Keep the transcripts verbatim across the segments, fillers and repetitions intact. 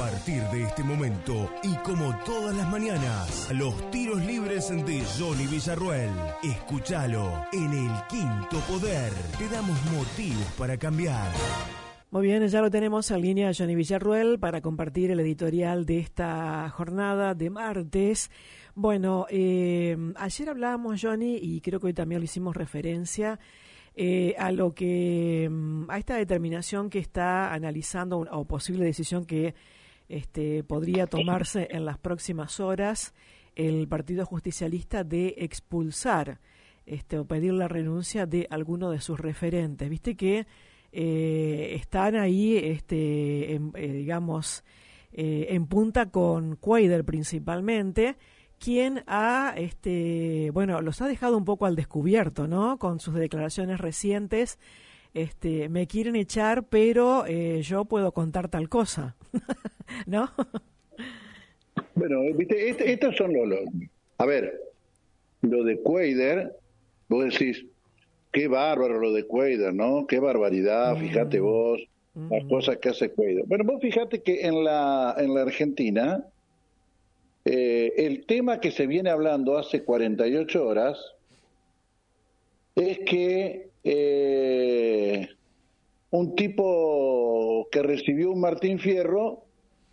partir de este momento y como todas las mañanas, los tiros libres de Johnny Villarruel. Escúchalo en El Quinto Poder. Te damos motivos para cambiar. Muy bien, ya lo tenemos en línea a Johnny Villarruel para compartir el editorial de esta jornada de martes. Bueno, eh, ayer hablábamos, Johnny, y creo que hoy también le hicimos referencia eh, a lo que a esta determinación que está analizando o posible decisión que este, podría tomarse en las próximas horas el Partido Justicialista de expulsar este, o pedir la renuncia de alguno de sus referentes. Viste que Eh, están ahí, este, en, eh, digamos, eh, en punta con Cuéllar principalmente, quien ha, este, bueno, los ha dejado un poco al descubierto, ¿no? Con sus declaraciones recientes, este, me quieren echar, pero eh, yo puedo contar tal cosa, ¿no? Bueno, viste, est estos son los, los, a ver, lo de Cuéllar, vos decís, qué bárbaro lo de Cuéllar, ¿no? Qué barbaridad, mm. fíjate vos, mm. las cosas que hace Cuéllar. Bueno, vos fíjate que en la, en la Argentina, eh, el tema que se viene hablando hace cuarenta y ocho horas es que eh, un tipo que recibió un Martín Fierro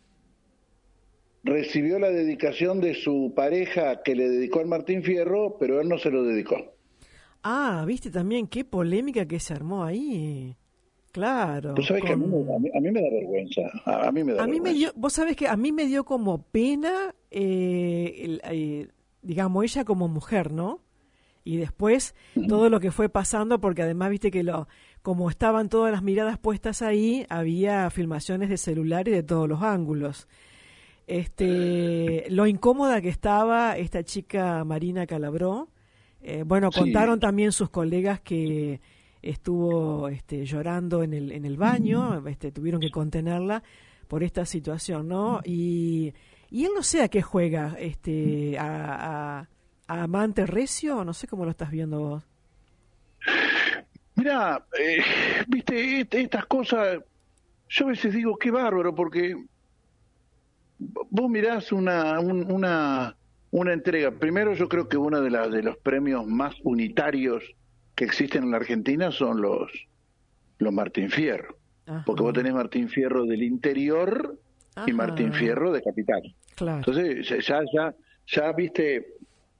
recibió la dedicación de su pareja que le dedicó al Martín Fierro, pero él no se lo dedicó. Ah, viste también qué polémica que se armó ahí. Claro. Tú sabes con... que a mí, a, mí, a mí me da vergüenza. A, a mí me da a vergüenza. Mí me dio, vos sabés que a mí me dio como pena, eh, el, eh, digamos, ella como mujer, ¿no? Y después uh-huh. todo lo que fue pasando, porque además viste que lo, como estaban todas las miradas puestas ahí, había filmaciones de celular y de todos los ángulos. Este, lo incómoda que estaba esta chica Marina Calabró. Eh, bueno, contaron sí. también sus colegas que estuvo este, llorando en el en el baño, este, tuvieron que contenerla por esta situación, ¿no? Y, y él no sé a qué juega, este, a, a, a amante recio, no sé cómo lo estás viendo vos. Mira, eh, viste, estas cosas, yo a veces digo, qué bárbaro, porque vos mirás una... Un, una Una entrega. Primero, yo creo que uno de, las de los premios más unitarios que existen en la Argentina son los los Martín Fierro. Ajá. Porque vos tenés Martín Fierro del interior Ajá. y Martín Fierro de capital. Claro. Entonces, ya, ya, ya viste.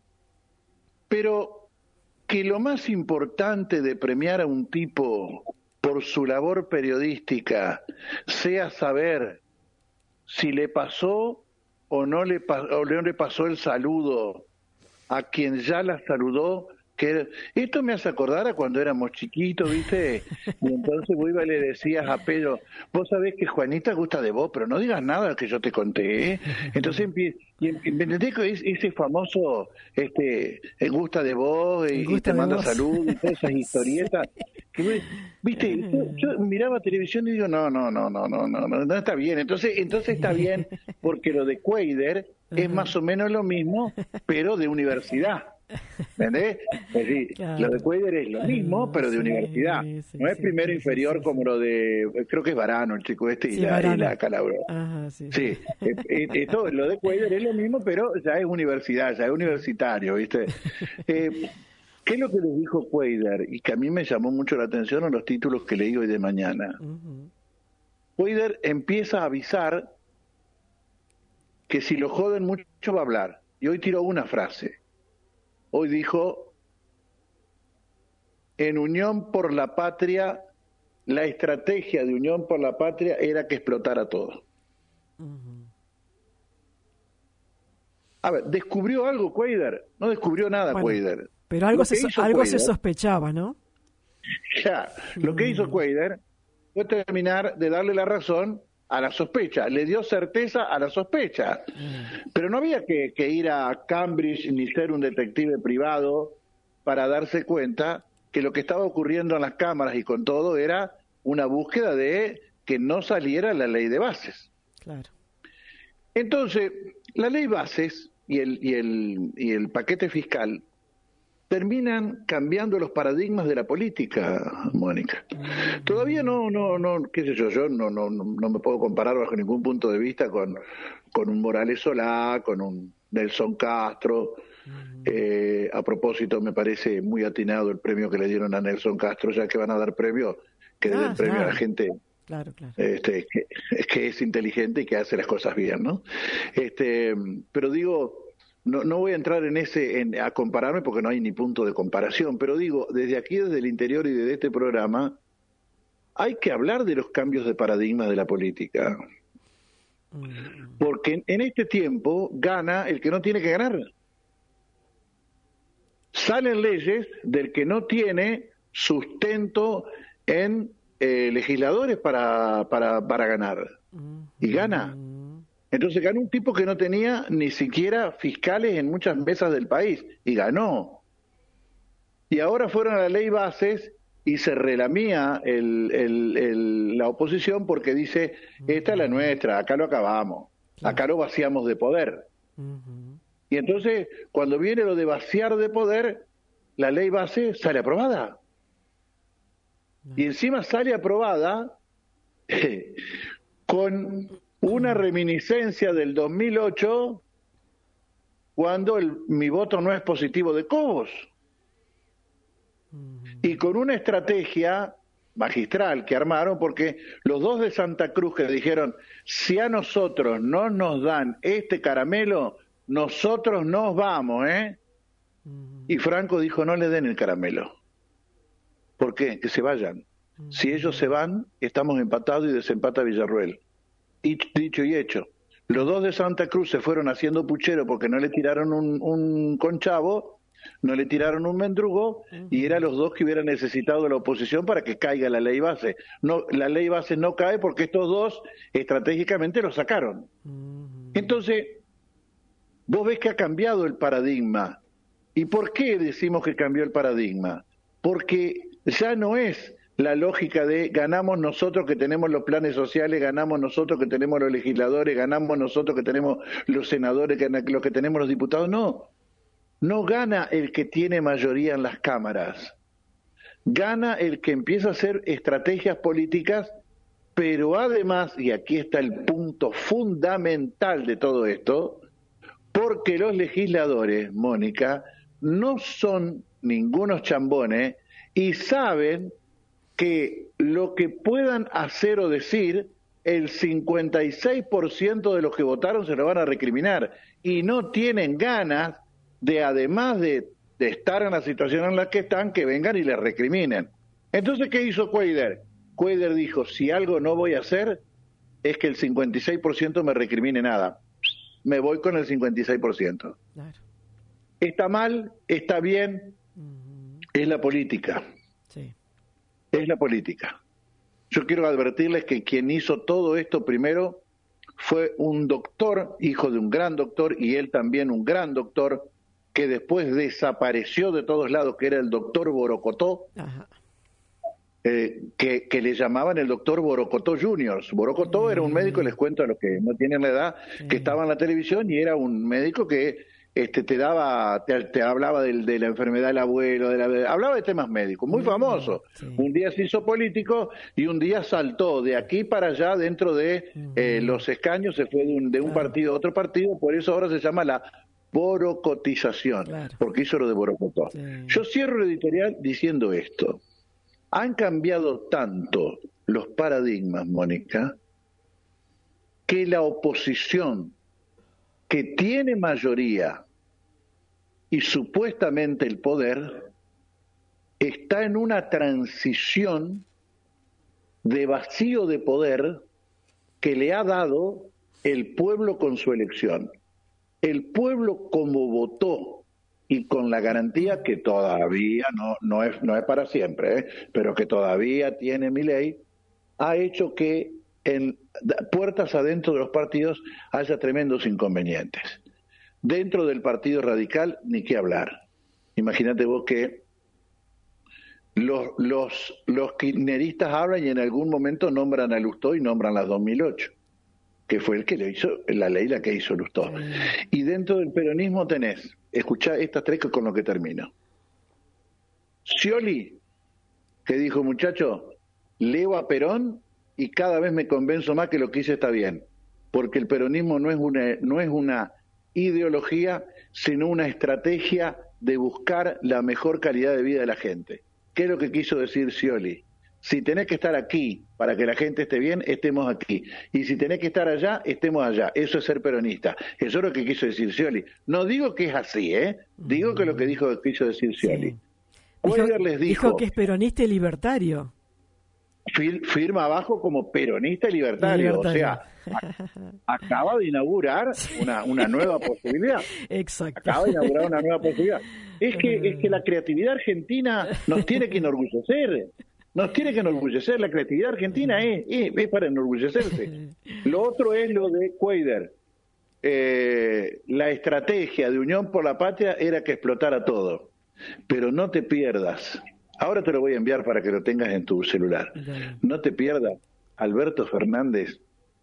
Pero que lo más importante de premiar a un tipo por su labor periodística sea saber si le pasó o no le, o no le pasó el saludo a quien ya la saludó, que esto me hace acordar a cuando éramos chiquitos, ¿viste? Y entonces vos iba y le decías a Pedro, vos sabés que Juanita gusta de vos, pero no digas nada que yo te conté, ¿eh? Entonces, y, ¿me entendés que ese famoso, este, gusta de vos y, y te manda vos. Salud y todas esas historietas? Que, ¿viste? Yo, yo miraba televisión y digo, no, no, no, no, no, no, no, no está bien. Entonces, entonces está bien, porque lo de Cuéllar es más o menos lo mismo, pero de universidad. ¿Entendés? Es decir, claro. Lo de Cuéllar es lo mismo, pero de sí, universidad. Sí, no es sí, primero sí, inferior sí, como sí. Lo de, creo que es Varano, el chico este, sí, y, la, y la Calabró. Ajá, sí, sí. sí. Esto, lo de Cuéllar es lo mismo, pero ya es universidad, ya es universitario, ¿viste? Eh, ¿Qué es lo que les dijo Cuéllar? Y que a mí me llamó mucho la atención en los títulos que leí hoy de mañana. Uh-huh. Cuéllar empieza a avisar que si lo joden mucho va a hablar. Y hoy tiró una frase. Hoy dijo, en Unión por la Patria, la estrategia de Unión por la Patria era que explotara todo. Uh-huh. A ver, ¿descubrió algo Cuéllar? No descubrió nada bueno, Cuéllar. Pero algo, se, algo Cuéllar, se sospechaba, ¿no? Ya, lo que hizo Cuéllar fue terminar de darle la razón a la sospecha, le dio certeza a la sospecha, mm. pero no había que, que ir a Cambridge ni ser un detective privado para darse cuenta que lo que estaba ocurriendo en las cámaras y con todo era una búsqueda de que no saliera la ley de bases. Claro. Entonces, la ley bases y el, y el, y el paquete fiscal terminan cambiando los paradigmas de la política, Mónica. Todavía no, no, no, qué sé yo, yo no, no, no me puedo comparar bajo ningún punto de vista con, con un Morales Solá, con un Nelson Castro. Eh, a propósito, me parece muy atinado el premio que le dieron a Nelson Castro, ya que van a dar premio, que den Ah, premio claro. a la gente Claro, claro. este, que, que es inteligente y que hace las cosas bien, ¿no? Este, pero digo, no, no voy a entrar en ese, en, a compararme porque no hay ni punto de comparación, pero digo, desde aquí, desde el interior y desde este programa, hay que hablar de los cambios de paradigma de la política. Porque en, en este tiempo gana el que no tiene que ganar. Salen leyes del que no tiene sustento en eh, legisladores para, para, para ganar. Y gana. Entonces ganó un tipo que no tenía ni siquiera fiscales en muchas mesas del país. Y ganó. Y ahora fueron a la ley bases y se relamía el, el, el, la oposición porque dice, esta es la nuestra, acá lo acabamos. Acá lo vaciamos de poder. Y entonces, cuando viene lo de vaciar de poder, la ley base sale aprobada. Y encima sale aprobada eh, con una reminiscencia del dos mil ocho, cuando el, mi voto no es positivo de Cobos. Y con una estrategia magistral que armaron, porque los dos de Santa Cruz que dijeron, si a nosotros no nos dan este caramelo, nosotros nos vamos, ¿eh? Uh-huh. Y Franco dijo, no le den el caramelo. ¿Por qué? Que se vayan. Uh-huh. Si ellos se van, estamos empatados y desempata Villarruel. Y dicho y hecho. Los dos de Santa Cruz se fueron haciendo puchero porque no le tiraron un, un conchavo, no le tiraron un mendrugo, uh-huh. y eran los dos que hubieran necesitado la oposición para que caiga la ley base. No, la ley base no cae porque estos dos estratégicamente lo sacaron. Uh-huh. Entonces, vos ves que ha cambiado el paradigma. ¿Y por qué decimos que cambió el paradigma? Porque ya no es la lógica de ganamos nosotros que tenemos los planes sociales, ganamos nosotros que tenemos los legisladores, ganamos nosotros que tenemos los senadores, que los que tenemos los diputados. No, no gana el que tiene mayoría en las cámaras. Gana el que empieza a hacer estrategias políticas, pero además, y aquí está el punto fundamental de todo esto, porque los legisladores, Mónica, no son ningunos chambones y saben que lo que puedan hacer o decir, el cincuenta y seis por ciento de los que votaron se lo van a recriminar y no tienen ganas de, además de, de estar en la situación en la que están, que vengan y les recriminen. Entonces, ¿qué hizo Cuéllar? Cuéllar dijo, si algo no voy a hacer, es que el cincuenta y seis por ciento me recrimine nada. Me voy con el cincuenta y seis por ciento. Claro. Está mal, está bien, uh-huh. Es la política. Sí. Es la política. Yo quiero advertirles que quien hizo todo esto primero fue un doctor, hijo de un gran doctor, y él también un gran doctor, que después desapareció de todos lados, que era el doctor Borocotó, uh-huh. eh, que, que le llamaban el doctor Borocotó Juniors. Borocotó uh-huh. era un médico, les cuento a los que no tienen la edad, uh-huh. que estaba en la televisión y era un médico que este te daba, te, te hablaba de, de la enfermedad del abuelo, de la, hablaba de temas médicos, muy famoso. Sí. Un día se hizo político y un día saltó de aquí para allá dentro de uh-huh. eh, los escaños, se fue de un, de un claro. partido a otro partido, por eso ahora se llama la borocotización, claro. porque hizo lo de Borocotó. Sí. Yo cierro el editorial diciendo esto. Han cambiado tanto los paradigmas, Mónica, que la oposición que tiene mayoría y supuestamente el poder, está en una transición de vacío de poder que le ha dado el pueblo con su elección. El pueblo como votó y con la garantía que todavía no, no, es, no es para siempre, ¿eh? pero que todavía tiene Milei, ha hecho que en puertas adentro de los partidos haya tremendos inconvenientes. Dentro del Partido Radical, ni qué hablar. Imagínate vos que los, los, los kirchneristas hablan y en algún momento nombran a Lustó y nombran las dos mil ocho, que fue el que le hizo, la ley la que hizo Lustó. Y dentro del peronismo tenés, escuchá estas tres con lo que termino. Scioli, que dijo, muchacho, leo a Perón y cada vez me convenzo más que lo que hice está bien, porque el peronismo no es una, no es una ideología, sino una estrategia de buscar la mejor calidad de vida de la gente. ¿Qué es lo que quiso decir Scioli? Si tenés que estar aquí para que la gente esté bien, estemos aquí. Y si tenés que estar allá, estemos allá. Eso es ser peronista. Eso es lo que quiso decir Scioli. No digo que es así, ¿eh? Digo que lo que dijo quiso decir Scioli. Sí. Dijo, les dijo, dijo que es peronista y libertario. Fir, firma abajo como peronista y libertario. libertario. O sea, a, acaba de inaugurar una, una nueva posibilidad. Exacto. Acaba de inaugurar una nueva posibilidad. Es que, es que la creatividad argentina nos tiene que enorgullecer. Nos tiene que enorgullecer. La creatividad argentina es, es, es para enorgullecerse. Lo otro es lo de Cuadra. Eh, la estrategia de Unión por la Patria era que explotara todo. Pero no te pierdas, ahora te lo voy a enviar para que lo tengas en tu celular, no te pierdas Alberto Fernández,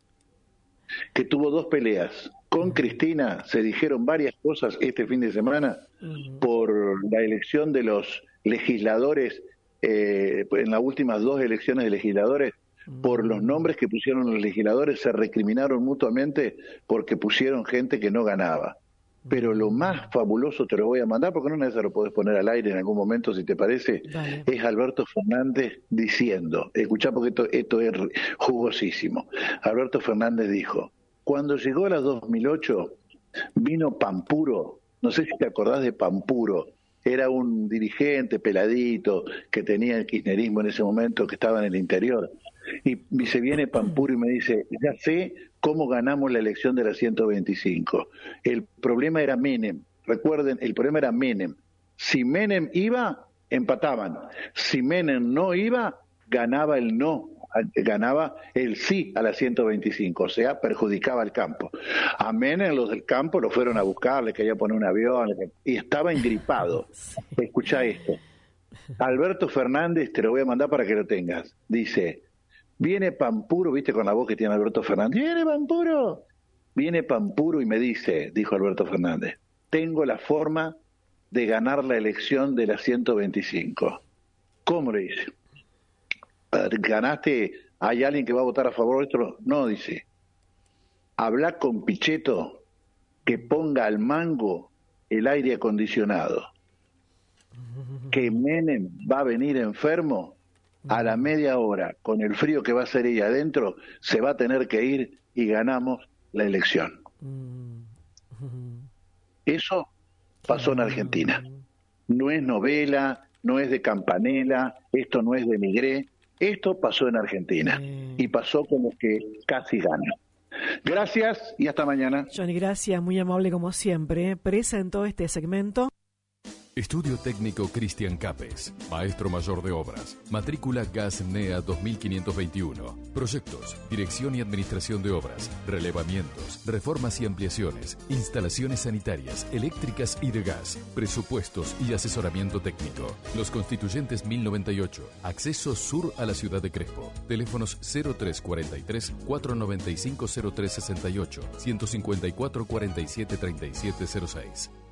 que tuvo dos peleas. Con Cristina se dijeron varias cosas este fin de semana por la elección de los legisladores, eh, en las últimas dos elecciones de legisladores, por los nombres que pusieron los legisladores, se recriminaron mutuamente porque pusieron gente que no ganaba. Pero lo más fabuloso, te lo voy a mandar, porque no necesariamente lo podés poner al aire en algún momento, si te parece, Dale. Es Alberto Fernández diciendo, escuchá porque esto, esto es jugosísimo. Alberto Fernández dijo, cuando llegó a las dos mil ocho, vino Pampuro, no sé si te acordás de Pampuro, era un dirigente peladito que tenía el kirchnerismo en ese momento, que estaba en el interior, y, y se viene Pampuro y me dice, ya sé cómo ganamos la elección de la ciento veinticinco. El problema era Menem. Recuerden, el problema era Menem. Si Menem iba, empataban. Si Menem no iba, ganaba el no, ganaba el sí a la ciento veinticinco, o sea, perjudicaba al campo. A Menem los del campo lo fueron a buscar, le quería poner un avión, y estaba engripado. Escuchá esto. Alberto Fernández, te lo voy a mandar para que lo tengas, dice... Viene Pampuro, viste con la voz que tiene Alberto Fernández, viene Pampuro, viene Pampuro y me dice, dijo Alberto Fernández, tengo la forma de ganar la elección de la ciento veinticinco. ¿Cómo le dice? ¿Ganaste? ¿Hay alguien que va a votar a favor de esto? No, dice, habla con Pichetto que ponga al mango el aire acondicionado, que Menem va a venir enfermo. A la media hora, con el frío que va a hacer ella adentro, se va a tener que ir y ganamos la elección. Eso pasó en Argentina. No es novela, no es de Campanella, esto no es de Migré, esto pasó en Argentina. Y pasó como que casi gana. Gracias y hasta mañana. Johnny, gracias, muy amable como siempre. Presentó este segmento. Estudio Técnico Cristian Capes, Maestro Mayor de Obras, matrícula G A S N E A dos mil quinientos veintiuno. Proyectos, Dirección y Administración de Obras, relevamientos, reformas y ampliaciones, instalaciones sanitarias, eléctricas y de gas, presupuestos y asesoramiento técnico. Los Constituyentes mil noventa y ocho, acceso sur a la ciudad de Crespo. Teléfonos cero tres cuarenta y tres, cuatrocientos noventa y cinco, cero tres sesenta y ocho, ciento cincuenta y cuatro, cuarenta y siete, treinta y siete cero seis.